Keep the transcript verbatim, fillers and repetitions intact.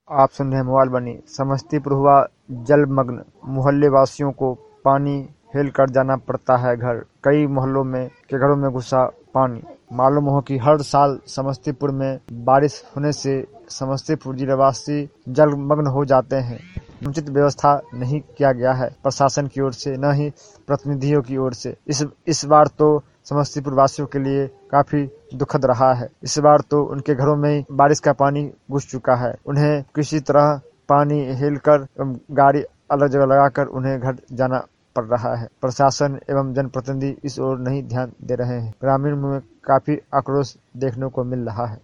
आप सुन रहे हैं मोबाइल बनी। समस्तीपुर हुआ जलमग्न, मोहल्ले वासियों को पानी हेल कर जाना पड़ता है घर। कई मोहल्लों में के घरों में घुसा पानी। मालूम हो कि हर साल समस्तीपुर में बारिश होने से समस्तीपुर जिलावासी जलमग्न हो जाते हैं। समुचित व्यवस्था नहीं किया गया है प्रशासन की ओर से, न ही प्रतिनिधियों की ओर से। इस इस बार तो समस्तीपुर वासियों के लिए काफी दुखद रहा है। इस बार तो उनके घरों में बारिश का पानी घुस चुका है। उन्हें किसी तरह पानी हेल कर गाड़ी अलग जगह लगाकर उन्हें घर जाना पड़ रहा है। प्रशासन एवं जनप्रतिनिधि इस ओर नहीं ध्यान दे रहे हैं। ग्रामीण में काफी आक्रोश देखने को मिल रहा है।